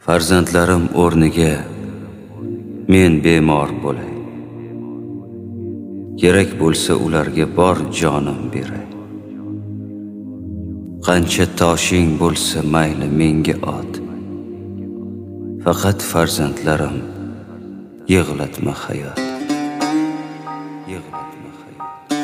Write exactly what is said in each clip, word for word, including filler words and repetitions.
Farzandlarim o'rniga men bemor bo'lay. Kerak bo'lsa ularga bor jonim beray. Qancha toshing bo'lsa mayli menga ot. Faqat farzandlarim yig'latma hayot. Yig'latma hayot.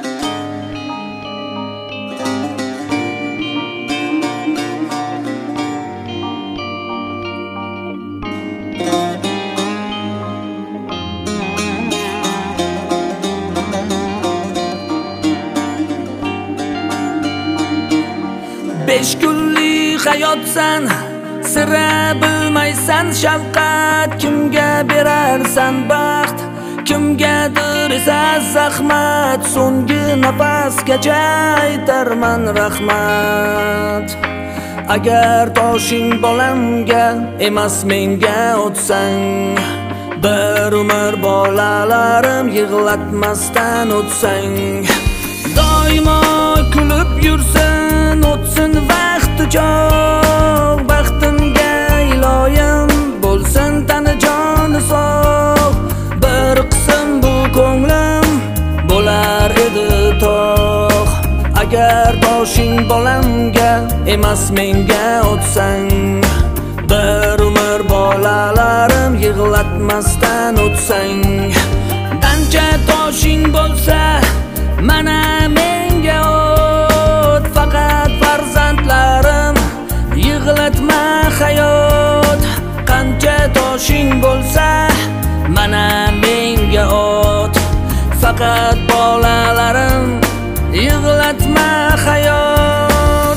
Besh kunlik hayotsan, sira bilmaysan shafqat. Kimga berarsan baxt, kimgadir esa zahmat. So'nggi nafasgacha aytarman rahmat. Agar toshing bolamga emas menga otsang, bir umr bolalarim yig'latmasdan o'tsang. Doimo kulib yursin, o'tsin vaqti jo'q. Baxtimga iloyim bo'lsin tani joni sog'. Bir qism bu ko'nglim bo'lar edi tog'. Agar toshing bolamga emas menga otsang, bir umr bolalarim yig'latmasdan o'tsang. Qancha toshing bo'lsa mana menga ot. Faqat farzandlarim yig'latma hayot. Qancha toshing bo'lsa mana menga ot. Faqat bolalarim yig'latma hayot.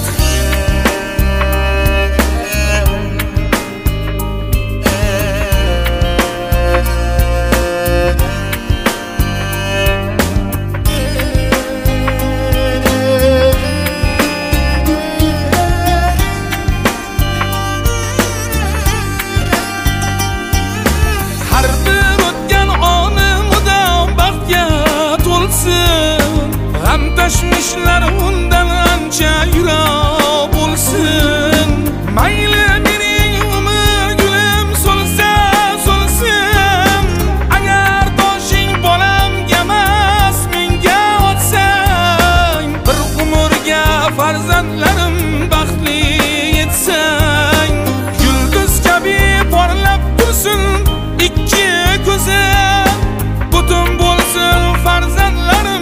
Tashvishlar undan ancha yiroq bo'lsin. Mayli mening umr gulim so'lsa so'lsin. Agar toshing bolamga emas menga otsang, bir umrga farzandlarim baxtli etsang. Yulduz kabi porlab tursin ikki ko'zim, butun bo'lsin farzandlarim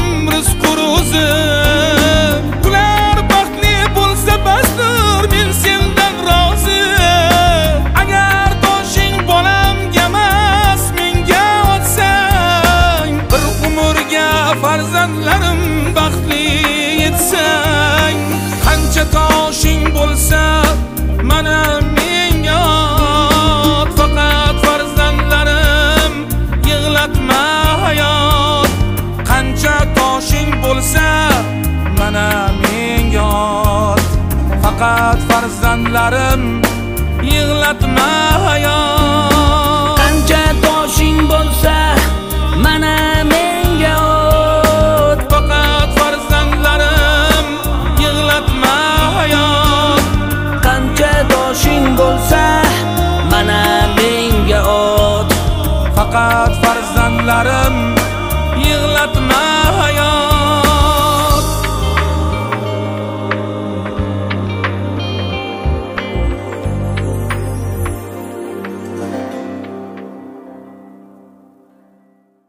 ular baxtli bo'lsa basdir, men sendan rozi. Agar toshing bolamga emas menga otsang, bir umrga farzandlarim baxtli etsang. Qancha toshing bo'lsa mana menga ot. Faqat farzandlarim yig'latma hayot. Qancha toshing bo'lsa mana menga ot. Faqat farzandlarim yig'latma